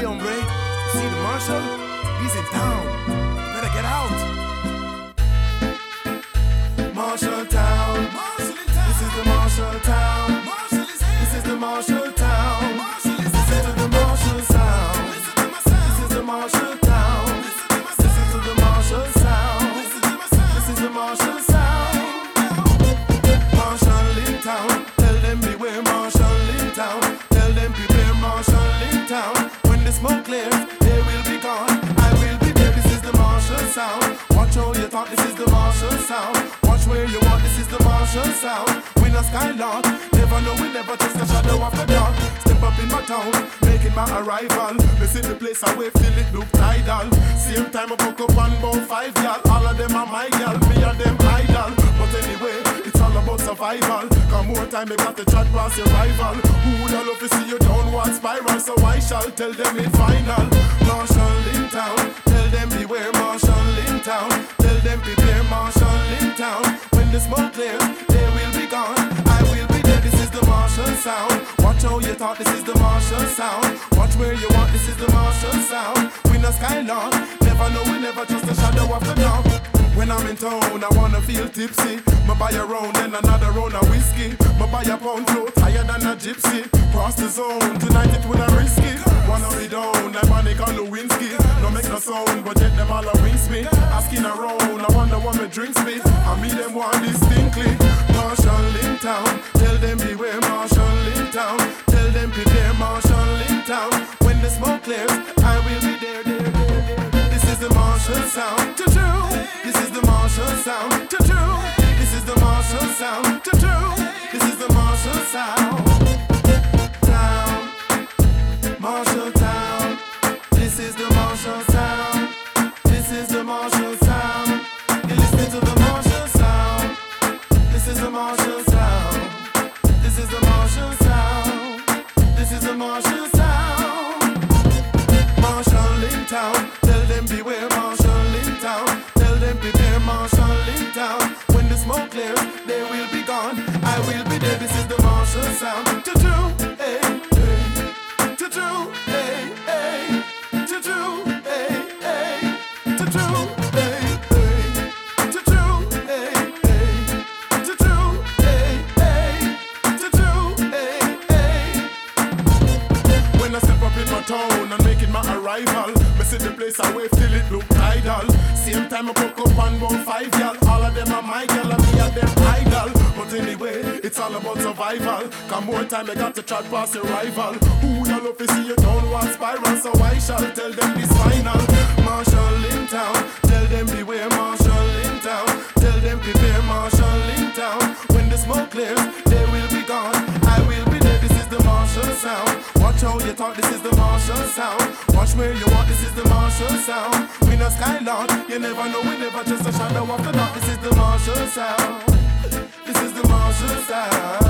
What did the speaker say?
Hey, hombre, see the marshal? He's in town. You better get out. Marshall Town. This is the Marshall Town. This is the Marshall Town. Listen to the Marshall sound. This is the Marshall Town. Listen to the Marshall sound. This is the Marshall sound. Marshall in town. Tell them beware Marshall in town. Tell them prepare Marshall in town. When the smoke clears, they will be gone. I will be there. This is the Marshall sound. Watch how you talk. This is the Marshall sound. Watch where you want. This is the Marshall sound. We no skylark. Never know. We never trust the shadow of the dark. Step up in my town, making my arrival. This is the place I wait till it look tidal. Same time I cook up on about 5 y'all. All of them are my y'all. Me and them idol. But anyway, it's all about survival. Come more time they got to chat past your rival. Who would love to see you downward spiral? So I shall tell them it final. Marshall in town. Tell them beware Marshall in town. Tell them prepare Marshall in town. When the smoke clears, they will be gone. I will be there. This is the Marshall sound. Watch how you talk. This is the Marshall sound. Watch where you want. This is the Marshall sound. We no skylark. Never know. We never trust the shadow of the dark. When I'm in town, I wanna feel tipsy. Ma buy a round and another round of whiskey. Ma buy a pound float higher than a gypsy. Cross the zone, tonight it will a risky. Wanna be down, like Panic on Lewinsky. No make no sound, but yet them all a rinse me. Asking around, I wonder what me drinks me. I meet them one distinctly. Marshall in town, tell them beware Marshall in town. Tell them prepare Marshall in town. When the smoke clears, I will be there. This is the Marshall sound. This is the Marshall sound. This is the Marshall sound. This is the Marshall sound. Town, Marshall Town. This is the Marshall sound. This is the Marshall sound. You listen to the Marshall sound. This is the Marshall sound. This is the Marshall sound. This is the Marshall sound. Marshall in town. Tell them beware Marshall in town. Tell them prepare Marshall in town. When the smoke clears, they will be gone. I will be there. This is the Marshall sound. Hey, hey. Hey, hey. Hey, hey. Hey, when I step up in my town and making my arrival, me see the place I wait till it look tidal. Same time I cook up on about 5 y'all. All of them are my y'all and me and them idol. But anyway, it's all about survival. Come more time I got to chat past your rival. Who would love to see you downward spiral? So I shall tell them this final. Marshall in town, tell them beware Marshall in town. Tell them prepare Marshall in town. When the smoke clears, they will be gone. I will be there. This is the Marshall sound. Watch how you talk. This is the Marshall sound. Watch where you want. This is the Marshall sound. We no skylark. You never know. We never just a shadow of the dark. This is the Marshall sound. This is the Marshall sound.